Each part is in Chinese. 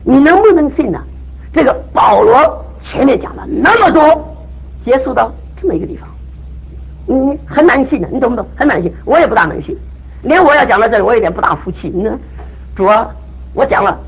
你能不能信呢？这个保罗前面讲了那么多，结束到这么一个地方，你很难信的，你懂不懂？很难信，我也不大能信，连我要讲到这里，我有点不大服气。主啊，我讲了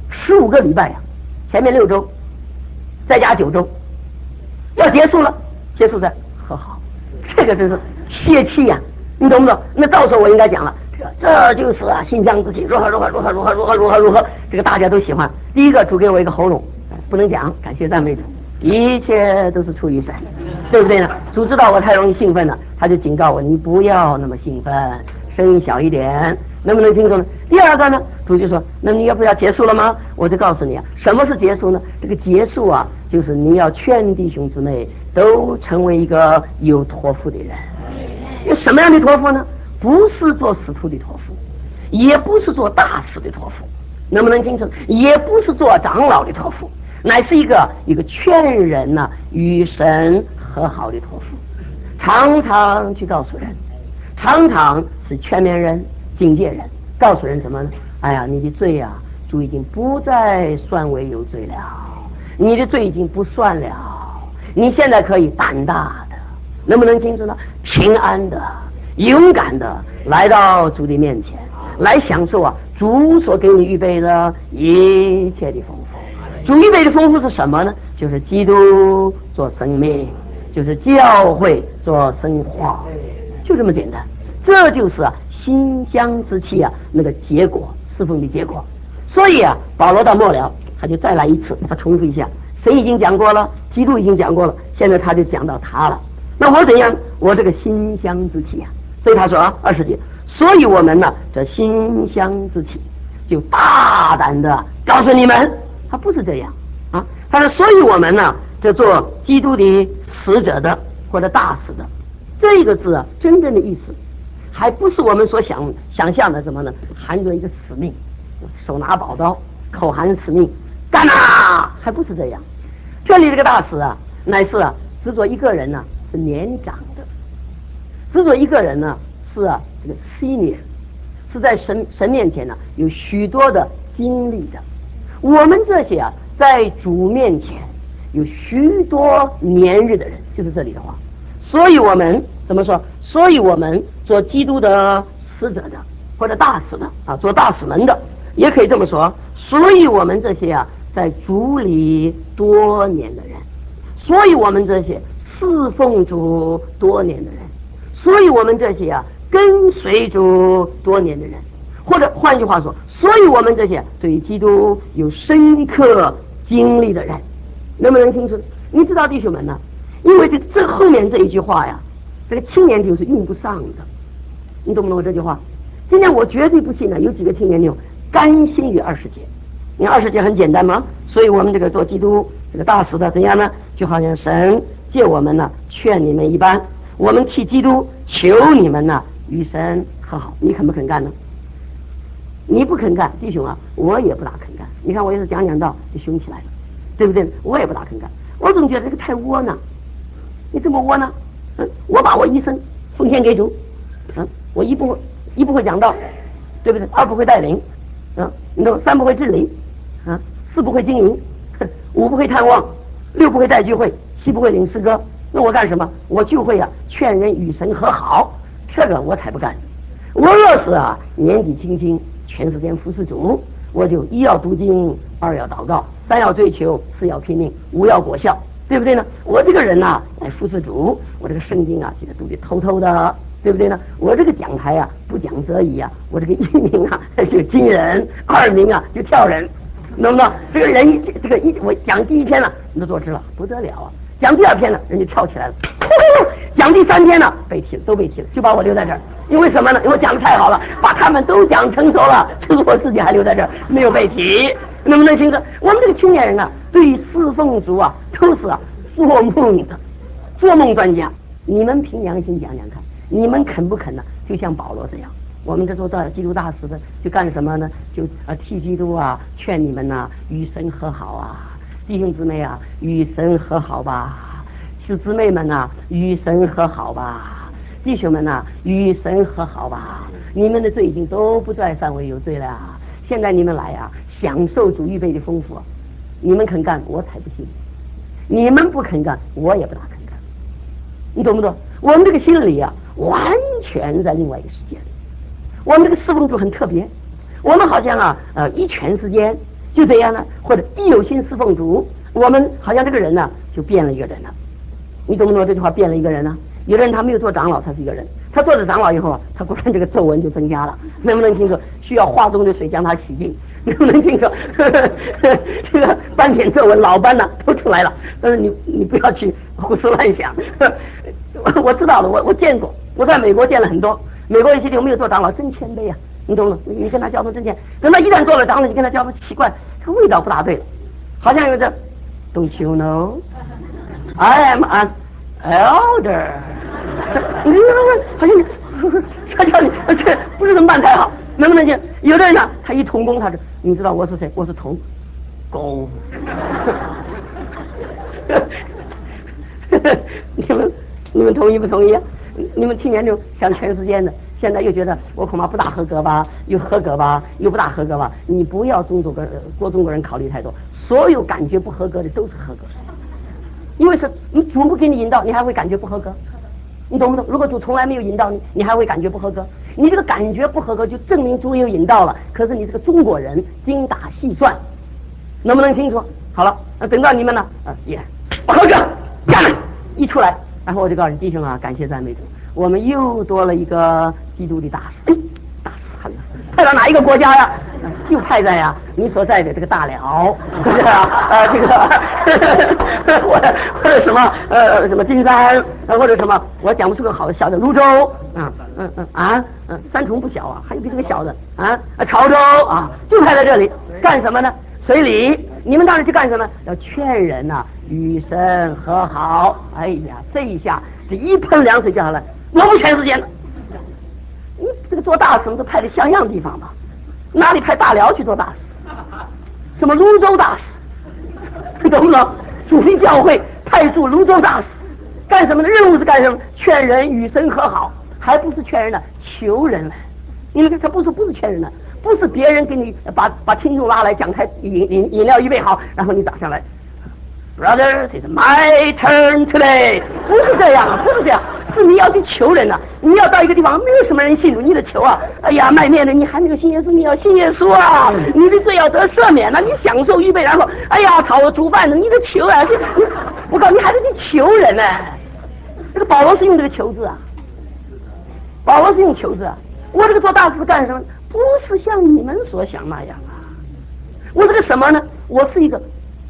15个礼拜呀，前面6周，再加9周，要结束了，结束在和好，这个真是泄气呀，你懂不懂？那到时候我应该讲了，这就是啊，馨香之气，如何，这个大家都喜欢。第一个，主给我一个喉咙，不能讲，感谢赞美主，一切都是出于神，对不对呢？主知道我太容易兴奋了，他就警告我，你不要那么兴奋，声音小一点，能不能清楚呢？第二个呢，主就说，那你要不要结束了吗？我就告诉你啊，什么是结束呢？这个结束啊，就是你要劝弟兄姊妹都成为一个有托付的人。有什么样的托付呢？不是做使徒的托付，也不是做大使的托付，能不能清楚？也不是做长老的托付，乃是一个劝人呢与神和好的托付，常常去告诉人，常常是劝勉人、警戒人，告诉人什么呢？哎呀，你的罪啊，主已经不再算为有罪了，你的罪已经不算了，你现在可以胆大的，能不能清楚呢？平安的、勇敢的来到主的面前，来享受啊主所给你预备的一切的丰富。主预备的丰富是什么呢？就是基督做生命，就是教会做生化，就这么简单。这就是啊馨香之气啊那个结果，侍奉的结果。所以啊，保罗到末了他就再来一次，他重复一下，谁已经讲过了？基督已经讲过了，现在他就讲到他了。那我怎样？我这个馨香之气啊，所以他说啊20节，所以我们呢这馨香之气就大胆的告诉你们，他不是这样啊，他说所以我们呢这做基督的使者的或者大使的，这个字啊真正的意思还不是我们所想象的怎么呢？含着一个使命，手拿宝刀，口含使命，干呐，还不是这样。这里这个大使啊，乃是啊只做一个人呢是年长的，只做一个人呢是啊这个 senior， 是在神面前呢有许多的经历的。我们这些啊在主面前有许多年日的人，就是这里的话。所以我们怎么说？所以我们做基督的使者的或者大使的啊，做大使们的，也可以这么说。所以我们这些啊在主里多年的人，所以我们这些侍奉主多年的人，所以我们这些啊跟随主多年的人，或者换句话说，所以我们这些对基督有深刻经历的人，能不能清楚？你知道弟兄们呢？因为这后面这一句话呀，这个青年弟兄是用不上的，你懂不懂我这句话？今天我绝对不信呢，有几个青年弟兄甘心于20节。你20节很简单吗？所以我们这个做基督这个大使的怎样呢？就好像神借我们呢劝你们一般，我们替基督求你们呢与神和好。你肯不肯干呢？你不肯干，弟兄啊，我也不大肯干。你看我要是讲道就凶起来了，对不对？我也不大肯干。我总觉得这个太窝囊。你这么窝囊，我把我一生奉献给主，我一不会讲道，对不对？2不会带领，你懂？3不会治理，4不会经营，5不会探望，6不会带聚会，7不会领诗歌。那我干什么？我就会啊劝人与神和好，这个我才不干。我要是啊年纪轻轻全时间服侍主，我就1要读经，2要祷告，3要追求，4要拼命，5要果效，对不对呢？我这个人呐来服侍主，我这个圣经啊记得读得透透的，对不对呢？我这个讲台啊不讲则已啊，我这个1名啊就惊人，2名啊就跳人，能不能？这个人我讲第1篇了，你都坐直了，不得了啊！讲第2篇了，人就跳起来了，讲第3篇了，都被踢了，就把我留在这儿。因为什么呢？因为我讲得太好了，把他们都讲成熟了，就是我自己还留在这儿，没有被提。能不能清楚？我们这个青年人啊，对于侍奉主啊，都是啊做梦的，做梦专家。你们凭良心讲讲看，你们肯不肯呢？就像保罗这样，我们这做基督大使的，就干什么呢？就替基督啊，劝你们呐与神和好啊，弟兄姊妹啊，与神和好吧，是姊妹们呐，与神和好吧，弟兄们呐，与神和好吧，你们的罪已经都不再算为有罪了。 现在你们来啊，享受主预备的丰富啊，你们肯干，我才不信；你们不肯干，我也不大肯干。你懂不懂？我们这个心理啊，完全在另外一个世界里。我们这个侍奉主很特别，我们好像啊，一全时间就这样呢，或者一有心侍奉主，我们好像这个人呢就变了一个人了。你懂不懂这句话？变了一个人呢？有的人他没有做长老，他是一个人；他做了长老以后啊，他果然这个皱纹就增加了。能不能清楚？需要化中的水将他洗净。能不能清楚？这个斑点皱纹、老斑呢都出来了。但是你不要去胡思乱想。我知道了，我见过，我在美国见了很多。美国一些就没有做长老，真谦卑啊，你懂吗？你跟他交通真谦，等他一旦做了长老，你跟他交通奇怪，这个味道不大对了，好像有这 Don't you know I am an elder？ 好像他叫你这不是这么办才好，能不能听？有的人呢，他一同工，他说你知道我是谁？我是同工。你们同意不同意啊？你们青年就想全世界的，现在又觉得我恐怕不大合格吧，又合格吧，又不大合格吧。你不要中国人考虑太多，所有感觉不合格的都是合格的，因为是你主不给你引导，你还会感觉不合格，你懂不懂？如果主从来没有引导你，你还会感觉不合格。你这个感觉不合格，就证明主有引导了。可是你是个中国人，精打细算，能不能清楚？好了，等到你们呢，也不合格，干了，一出来。然后我就告诉你弟兄啊，感谢赞美主，我们又多了一个基督的大使。大使派到哪一个国家呀？就派在呀你所在的这个大辽，是不是啊？这个或者什么什么金山，或者什么我讲不出个好小的泸州三重不小啊，还有比这个小的潮州啊，就派在这里干什么呢？随礼。你们当时去干什么？要劝人呐，与神和好。哎呀，这一下这一盆凉水就好了，我不全世界了。你这个做大使都派的像样地方吧？哪里派大辽去做大使？什么泸州大使？你懂不懂？主力教会派驻泸州大使干什么呢？任务是干什么？劝人与神和好，还不是劝人的，求人来。因为他不是劝人的。不是别人给你把听众拉来讲台，饮料预备好，然后你打上来 ，Brothers, it's my turn today。不是这样，不是这样，是你要去求人啊！你要到一个地方，没有什么人信主，你得求啊！哎呀，卖面的，你还没有信耶稣，你要信耶稣啊！你的罪要得赦免了，你享受预备，然后哎呀，煮饭的，你得求啊！我告诉你，还得去求人呢。这个保罗是用这个求字啊，保罗是用求字啊。我这个做大事干什么？不是像你们所想那样啊！我是个什么呢？我是一个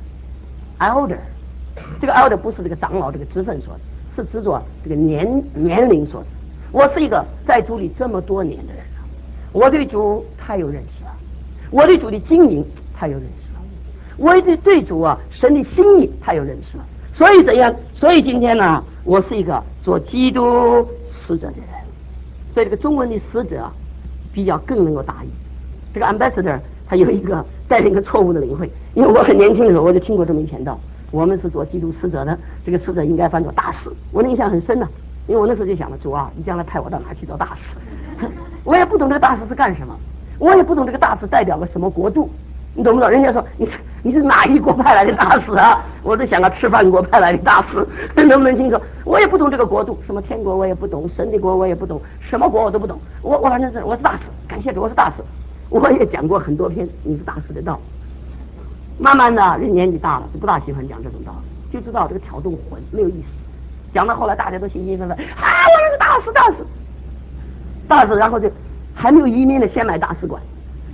elder， 这个 elder 不是这个长老这个职分说的，是指着这个年龄说的。我是一个在主里这么多年的人了，我对主太有认识了，我对主的经营太有认识了，我对主啊神的心意太有认识了。所以怎样？所以今天呢，我是一个做基督使者的人。所以这个中文的使者啊，比较更能够大意。这个 ambassador 他有一个带领一个错误的领会，因为我很年轻的时候我就听过这么一篇道，我们是做基督使者的，这个使者应该翻作大使。我的印象很深呢，因为我那时候就想了，主啊，你将来派我到哪去做大使？我也不懂这个大使是干什么，我也不懂这个大使代表了什么国度，你懂不懂？人家说你是哪一国派来的大使啊？我在想吃饭国派来的大使，能不能清楚？我也不懂这个国度，什么天国我也不懂，神的国我也不懂，什么国我都不懂。我反正是我是大使，感谢主我是大使。我也讲过很多篇你是大使的道。慢慢的人年纪大了就不大喜欢讲这种道，就知道这个挑动魂没有意思。讲到后来大家都兴奋奋我们是大使，然后就还没有移民的先买大使馆。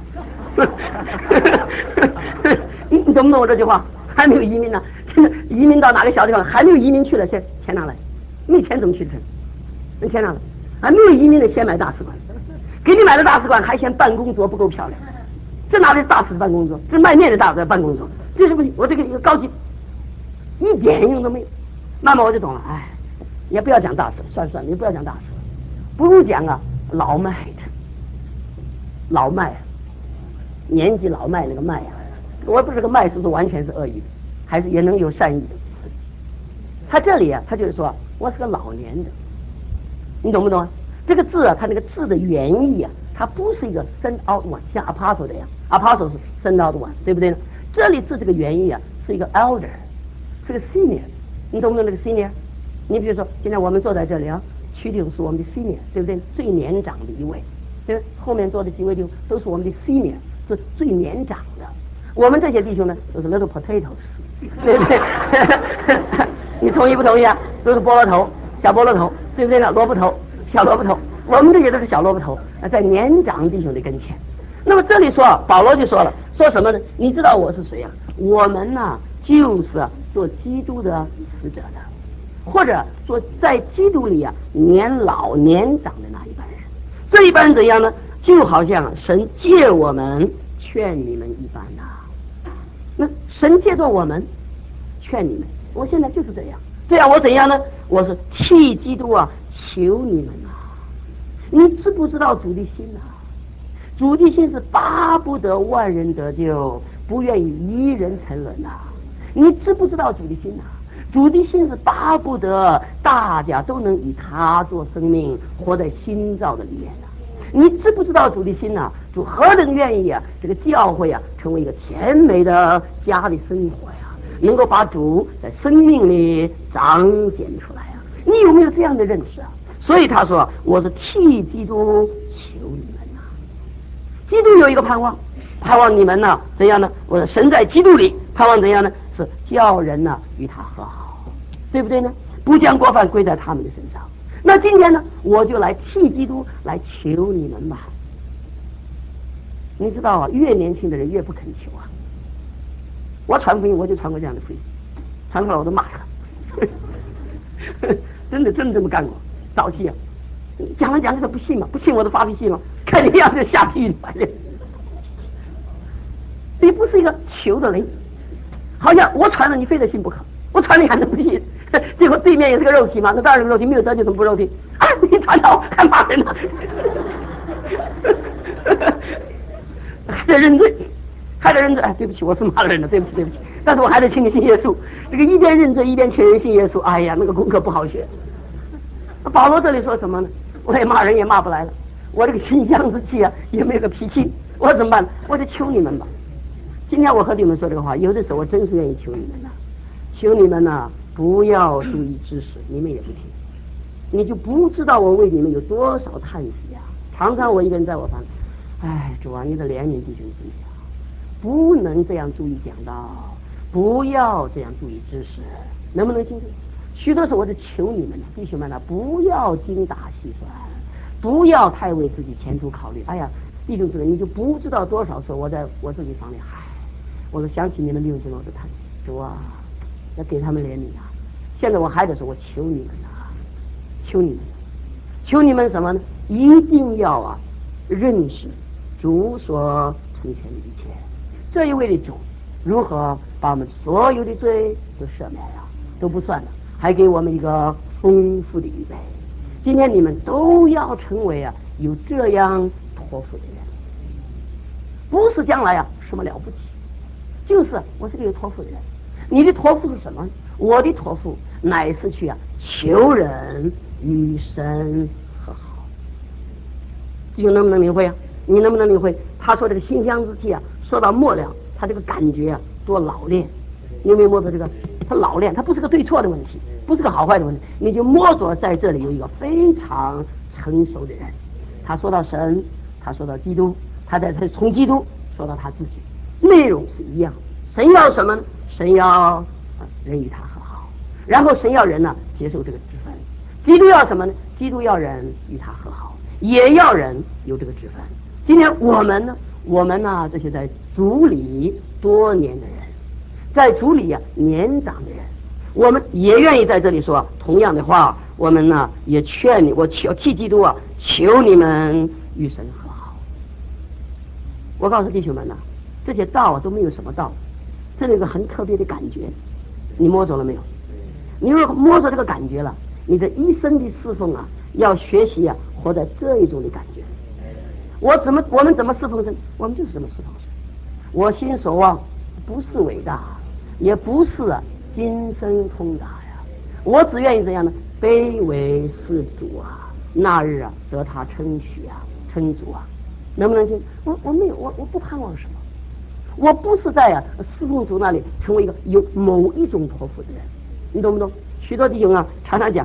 你懂不懂我这句话？还没有移民呢，移民到哪个小地方还没有移民去了，先钱拿来，没钱怎么去成？钱拿来，还没有移民的先买大使馆，给你买的大使馆还嫌办公桌不够漂亮，这哪里是大使的办公桌？这是卖面的大使的办公桌，这是不行。我这个一个高级，一点用都没有。慢慢我就懂了，哎，也不要讲大使，算了，你不要讲大使，不如讲啊老迈的，老迈，年纪老迈那个迈啊。我不知道这个卖是不是完全是恶意的，还是也能有善意的。他这里啊，他就是说我是个老年的，你懂不懂啊？这个字啊，他那个字的原意啊， 他不是一个 send out one， 像 apostle 这样 ，apostle 是 send out one， 对不对呢？这里字这个原意啊，是一个 elder， 是个 senior， 你懂不懂这个 senior？ 你比如说，现在我们坐在这里啊，曲弟兄是我们的 senior， 对不对？最年长的一位，对不对？后面坐的几位弟兄都是我们的 senior， 是最年长的。我们这些弟兄呢，都是 little potatoes， 对不对？你同意不同意啊？都是菠萝头、小菠萝头，对不对呢？萝卜头、小萝卜头，我们这些都是小萝卜头，在年长弟兄的跟前。那么这里说，保罗就说了，说什么呢？你知道我是谁啊？我们呢，就是做基督的使者的，或者说在基督里啊，年老年长的那一班人。这一班人怎样呢？就好像神借我们劝你们一般呐。那神借着我们劝你们，我现在就是这样。对啊，我怎样呢？我是替基督啊求你们啊！你知不知道主的心啊？主的心是巴不得万人得救，不愿意一人沉沦呐。你知不知道主的心啊？主的心是巴不得大家都能以他做生命，活在新造的里面呐。你知不知道主的心啊？主何等愿意啊，这个教会啊成为一个甜美的家的生活呀，能够把主在生命里彰显出来啊！你有没有这样的认识啊？所以他说，我是替基督求你们呐。基督有一个盼望，盼望你们呢怎样呢？我说神在基督里，盼望怎样呢？是叫人呢与他和好，对不对呢？不将过犯归在他们的身上。那今天呢，我就来替基督来求你们吧。你知道啊，越年轻的人越不肯求啊。我传福音，我就传过这样的福音，传出来我都骂他。真的这么干过。早期啊，讲了他不信嘛，不信我都发脾气嘛，看你样就下地狱反正。你不是一个求的人，好像我传了你非得信不可，我传了你还能不信？结果对面也是个肉体嘛，那当然是个肉体，没有得救怎么不肉体啊？你传到还骂人呢，还得认罪，哎，对不起，我是骂了人了，对不起，但是我还得请你信耶稣。这个一边认罪一边请人信耶稣，哎呀，那个功课不好学。保罗这里说什么呢？我也骂人也骂不来了，我这个心香之气啊也没有个脾气，我怎么办？我就求你们吧。今天我和你们说这个话，有的时候我真是愿意求你们呐，求你们呐，不要注意知识，你们也不听，你就不知道我为你们有多少叹息啊！常常我一个人在我房，哎，主啊，你的怜悯弟兄姊妹啊，不能这样注意讲道，不要这样注意知识，能不能清楚？许多时候我就求你们了，弟兄们呐，不要精打细算，不要太为自己前途考虑。哎呀，弟兄姊妹，你就不知道多少次我在我自己房里，我都想起你们弟兄姊妹，我就叹息，主啊，要给他们怜悯啊！现在我还得说，我求你们啊，求你们什么呢？一定要啊认识主所成全的一切，这一位的主如何把我们所有的罪都赦免了，都不算了，还给我们一个丰富的预备。今天你们都要成为啊有这样托付的人，不是将来啊什么了不起，就是我是个有托付的人。你的托付是什么？我的托付乃是去啊求人与神和好。弟兄能不能领会啊？你能不能领会？他说这个馨香之气啊，说到末了，他这个感觉啊多老练。你有没有摸着这个？他老练，他不是个对错的问题，不是个好坏的问题，你就摸着在这里有一个非常成熟的人。他说到神，他说到基督，他从基督说到他自己，内容是一样。神要什么呢？神要人与他和好，然后神要人呢接受这个职分。基督要什么呢？基督要人与他和好，也要人有这个职分。今天我们呢这些在主里多年的人，在主里年长的人，我们也愿意在这里说同样的话。我们呢也劝你，我替基督啊求你们与神和好。我告诉弟兄们呢，这些道都没有什么道，这里有个很特别的感觉，你摸着了没有？你如果摸着这个感觉了，你这一生的侍奉啊，要学习啊，活在这一种的感觉。我们怎么侍奉神？我们就是这么侍奉神。我心所望不是伟大，也不是今生通达呀，我只愿意怎样呢？卑微是主啊，那日啊得他称许啊，称主啊。 能不能听？我没有，我不盼望什么。我不是在侍奉主那里成为一个有某一种托付的人，你懂不懂？许多弟兄啊，常常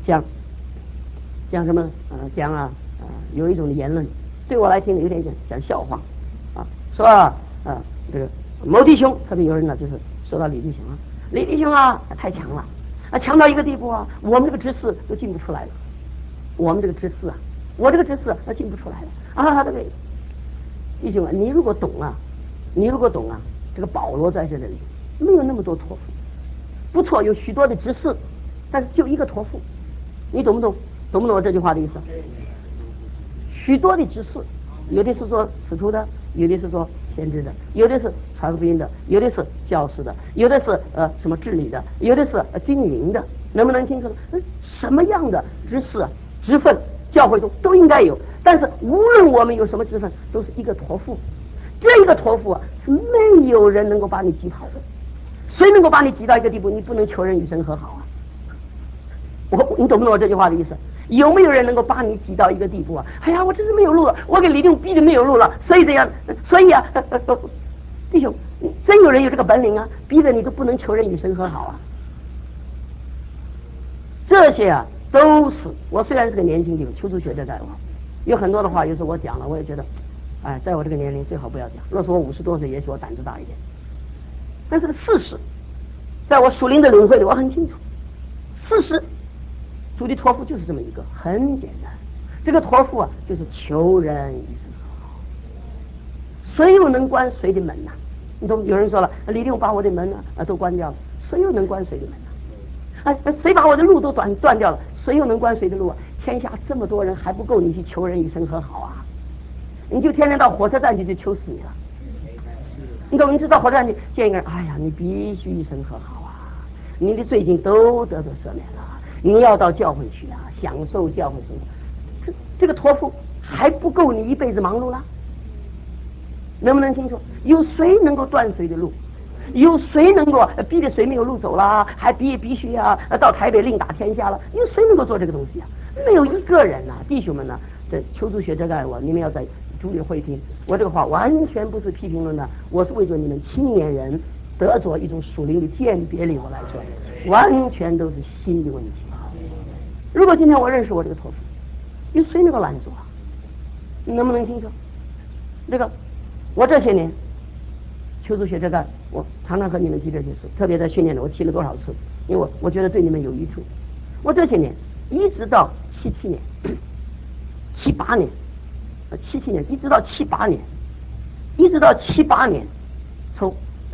讲什么有一种言论，对我来听有点讲笑话啊，说这个某弟兄，特别有人呢，就是说到李弟兄啊，李弟兄啊太强了啊，强到一个地步啊，我们这个执事都进不出来了，我这个执事进不出来了啊，这个弟兄啊，你如果懂啊，这个保罗在这里没有那么多托付，不错，有许多的执事，但是就一个托付，你懂不懂？懂不懂我这句话的意思？许多的执事，有的是做使徒的，有的是做先知的，有的是传福音的，有的是教师的，有的是什么治理的，有的是经营的，能不能清楚？什么样的执事职分，教会中都应该有。但是无论我们有什么职分，都是一个托付。这一个托付是没有人能够把你击跑的。谁能够把你击到一个地步，你不能求人与神和好啊？你懂不懂我这句话的意思？有没有人能够把你挤到一个地步啊？哎呀，我真是没有路了，我给李定逼的没有路了，所以这样，所以弟兄，真有人有这个本领啊，逼得你都不能求人与神和好啊。这些都是我虽然是个年轻弟兄，求主学着在我，有很多的话，有时候我讲了，我也觉得，哎，在我这个年龄最好不要讲。若是我50多岁，也许我胆子大一点，但是个事实，在我属灵的领会里，我很清楚，事实。主的托付就是这么一个，很简单。这个托付就是求人与神和好。谁又能关谁的门呢？你懂？有人说了，李定把我的门都关掉了，谁又能关谁的门呢？谁把我的路都断掉了，谁又能关谁的路啊？天下这么多人还不够你去求人与神和好啊？你就天天到火车站去就求死你了。你懂？你知道火车站去见一个人，哎呀，你必须与神和好啊！你的罪经都得赦免了。你要到教会去享受教会生活，这个托付还不够你一辈子忙碌了？能不能清楚？有谁能够断谁的路？有谁能够逼得谁没有路走了，还必须到台北另打天下了？有谁能够做这个东西啊？没有一个人弟兄们这求主学这个爱我，你们要在主里会听我这个话，完全不是批评论的，我是为着你们青年人得着一种属灵的鉴别力，我来说，完全都是新的问题。如果今天我认识我这个托付，有谁能够拦阻啊？你能不能清楚？这个我这些年求主学这个，我常常和你们提这些事，特别在训练里我提了多少次，因为我觉得对你们有益处。我这些年一直到77年、78年、77年，一直到78年，一直到78年，从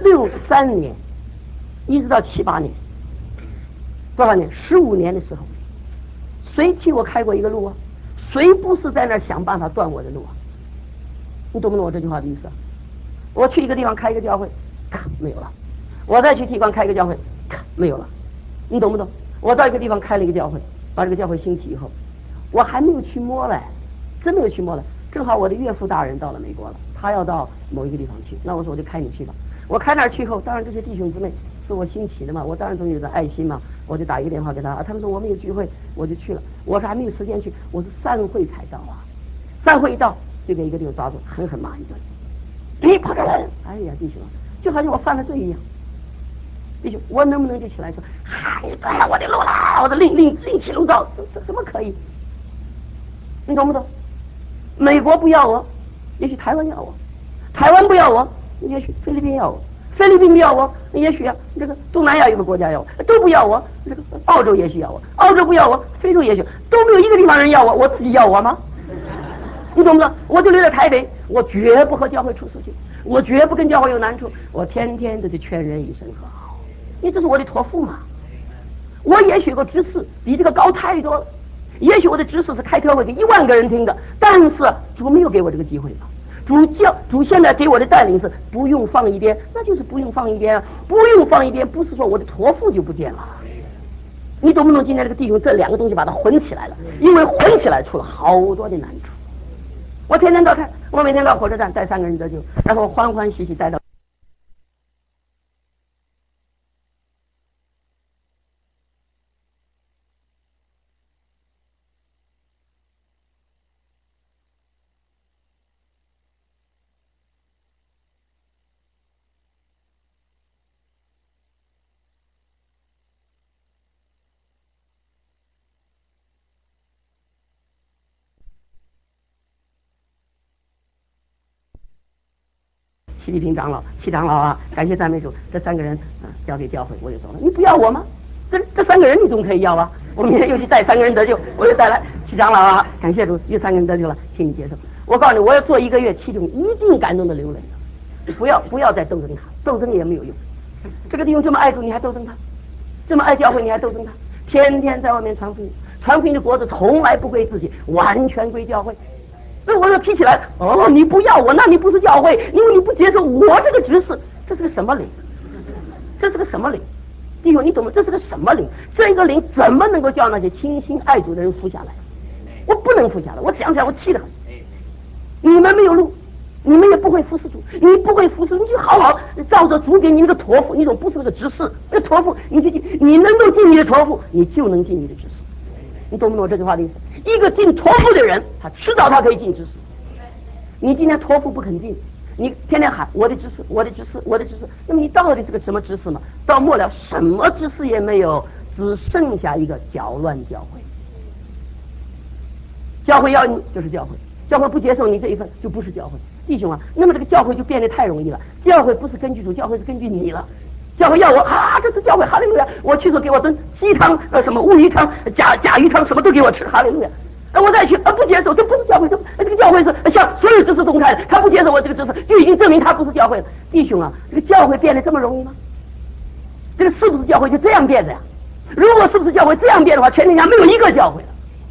63年一直到78年，多少年？15年的时候。谁替我开过一个路啊？谁不是在那儿想办法断我的路啊？你懂不懂我这句话的意思啊？我去一个地方开一个教会，没有了；我再去地方开一个教会，没有了。你懂不懂？我到一个地方开了一个教会，把这个教会兴起以后，我还没有去摸嘞，真没有去摸嘞。正好我的岳父大人到了美国了，他要到某一个地方去，那我说我就开你去吧。我开那儿去以后，当然这些弟兄姊妹是我兴起的嘛，我当然总有点爱心嘛，我就打一个电话给他，他们说我们有聚会，我就去了。我说还没有时间去，我是散会才到啊。散会一到，就给一个弟兄抓住，狠狠骂一顿。你跑这来！哎呀，弟兄，就好像我犯了罪一样。弟兄，我能不能就起来说，你断了我的路啦，我的另起炉灶，怎么可以？你懂不懂？美国不要我，也许台湾要我；台湾不要我，也许菲律宾要我；菲律宾不要我，也许这个东南亚有个国家要我，都不要我。这个澳洲也许要我，澳洲不要我，非洲也许都没有一个地方人要我，我自己要我吗？你懂不懂？我就留在台北，我绝不和教会出事情，我绝不跟教会有难处，我天天的去劝人与神和好，因为这是我的托付嘛。我也许有个知识比这个高太多了，也许我的知识是开特会给1万个人听的，但是主没有给我这个机会嘛。主现在给我的带领是不用放一边，那就是不用放一边啊，不用放一边，不是说我的托付就不见了。你懂不懂？今天这个弟兄这2个东西把它混起来了，因为混起来出了好多的难处。我天天到我每天到火车站带3个人得救，然后欢欢喜喜带到。 齐立平长老、齐长老啊，感谢赞美主，这3个人交给教会，我就走了。你不要我吗？这3个人你总可以要啊！我明天又去带3个人得救，我又带来齐长老啊，感谢主，有3个人得救了，请你接受。我告诉你，我要做1个月7种，一定感动的流泪的。不要再斗争他，斗争也没有用。这个弟兄这么爱主，你还斗争他？这么爱教会，你还斗争他？天天在外面传福音，传福音的国子从来不归自己，完全归教会。所以我要提起来，你不要我，那你不是教会，因为你不接受我这个指示，这是个什么灵？这是个什么灵？弟兄，你懂吗？这是个什么灵？这个灵怎么能够叫那些倾心爱主的人服下来？我不能服下来，我讲起来我气得很。你们没有路，你们也不会服侍主，你不会服侍，你就好好照着主给你那个托付，你总不是那个指示，那托付你就进，你能够进你的托付，你就能进你的指示。你懂不懂我这句话的意思？一个进托付的人，他迟早他可以进指示。你今天托付不肯进，你天天喊我的指示，我的指示，我的指示，那么你到底是个什么指示嘛？到末了什么指示也没有，只剩下一个搅乱教会。教会要你就是教会，教会不接受你这一份就不是教会。弟兄啊，那么这个教会就变得太容易了。教会不是根据主，教会是根据你了。教会要我这是教会，哈利路亚！我去说给我炖鸡汤，什么乌鱼汤、甲鱼汤，什么都给我吃，哈利路亚！我再去不接受，这不是教会，这个教会是像所有知识动态的，他不接受我这个知识，就已经证明他不是教会了。弟兄啊，这个教会变得这么容易吗？这个是不是教会就这样变的呀？如果是不是教会这样变的话，全天下没有一个教会了。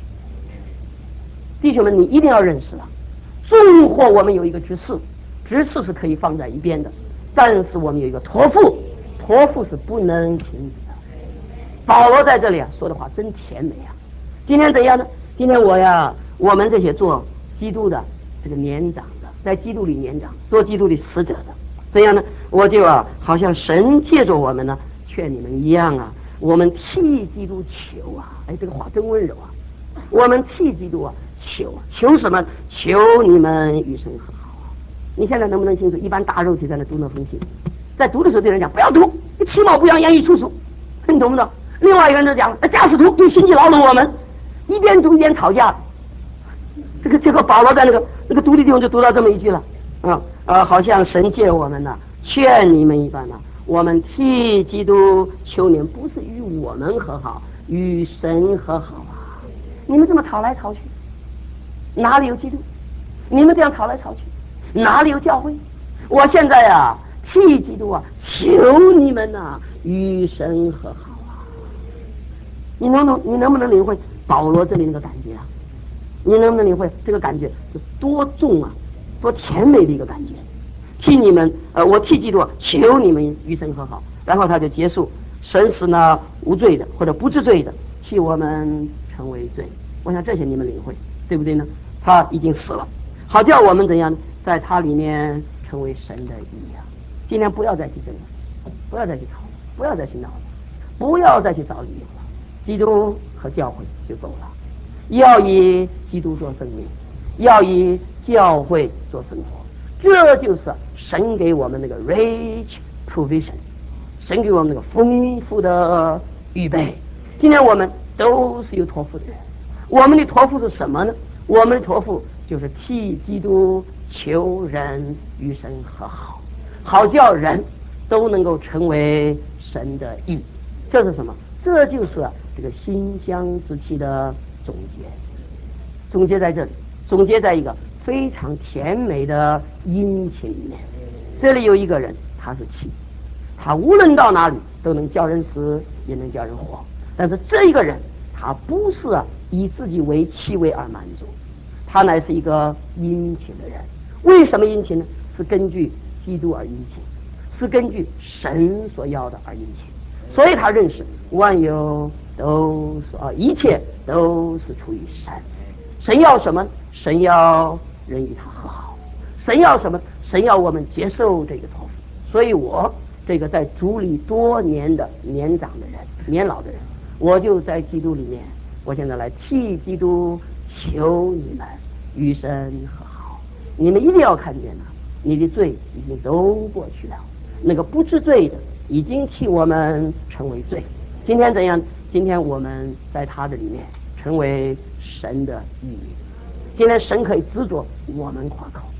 弟兄们，你一定要认识了，纵或我们有一个指示，指示是可以放在一边的，但是我们有一个托付，托付是不能停止的。保罗在这里说的话真甜美啊！今天怎样呢？今天我们这些做基督的这个年长的，在基督里年长，做基督的使者的，怎样呢？我就好像神借着我们呢，劝你们一样啊，我们替基督求啊！这个话真温柔啊！我们替基督求什么？求你们与神和好啊！你现在能不能清楚？一般大肉体在那读那封信，在读的时候对人讲不要读，其貌不扬，言语粗俗，你懂不懂？另外一个人就讲假使读，用心机劳动我们，一边读一边吵架。这个保罗在那个读的地方就读到这么一句了好像神借我们呢，劝你们一般呢，我们替基督求你们，不是与我们和好，与神和好啊！你们这么吵来吵去，哪里有基督？你们这样吵来吵去，哪里有教会？我现在替基督求你们与神和好啊！你能不能领会保罗这里那个感觉啊？你能不能领会这个感觉是多重啊，多甜美的一个感觉？替你们我替基督求你们与神和好，然后他就结束，神使呢无罪的或者不治罪的替我们成为罪。我想这些你们领会，对不对呢？他已经死了，好叫我们怎样在他里面成为神的义啊！今天不要再去争了，不要再去吵了，不要再去闹了，不要再去找理由了。基督和教会就够了，要以基督做生命，要以教会做生活，这就是神给我们那个 rich provision， 神给我们那个丰富的预备。今天我们都是有托付的人，我们的托付是什么呢？我们的托付就是替基督求人与神和好，好叫人都能够成为神的义。这是什么？这就是这个馨香之气的总结。总结在这里，总结在一个非常甜美的殷勤里面。这里有一个人，他是气，他无论到哪里都能叫人死，也能叫人活。但是这一个人，他不是以自己为气味而满足，他乃是一个殷勤的人。为什么殷勤呢？是根据基督而殷勤，是根据神所要的而殷勤。所以他认识万有都是一切都是出于神。神要什么？神要人与他和好。神要什么？神要我们接受这个托付。所以我这个在主里多年的年长的人，年老的人，我就在基督里面，我现在来替基督求你们与神和好。你们一定要看见你的罪已经都过去了，那个不知罪的已经替我们成为罪。今天怎样？今天我们在他的里面成为神的义。今天神可以指着我们夸口，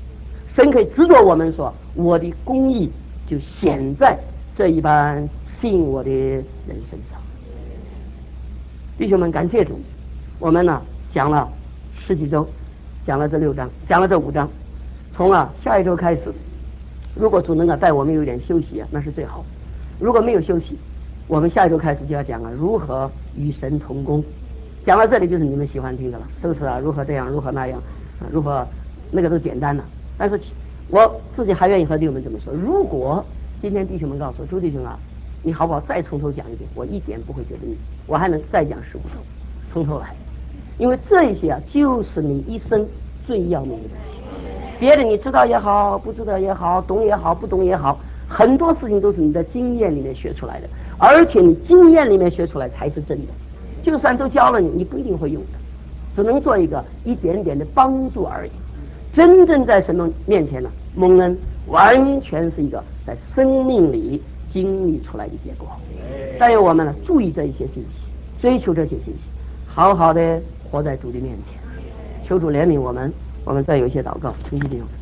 神可以指着我们说，我的公义就显在这一般信我的人身上。弟兄们，感谢主，我们呢讲了10几周，讲了这6章，讲了这5章，从下一周开始，如果主能带我们有点休息那是最好。如果没有休息，我们下一周开始就要讲如何与神同工。讲到这里就是你们喜欢听的了，都是如何这样，如何那样，如何那个都简单了。但是我自己还愿意和弟兄们这么说：如果今天弟兄们告诉我，朱弟兄你好不好再从头讲一遍？我一点不会觉得腻，我还能再讲15周，从头来。因为这一些就是你一生最要命的东西。别的你知道也好，不知道也好，懂也好，不懂也好，很多事情都是你的经验里面学出来的，而且你经验里面学出来才是真的。就算都教了你，你不一定会用的，只能做一点点的帮助而已。真正在神的面前呢，蒙恩完全是一个在生命里经历出来的结果。但愿我们呢注意这一些信息，追求这些信息，好好的活在主的面前。求主怜悯我们，我们再有一些祷告，请弟兄。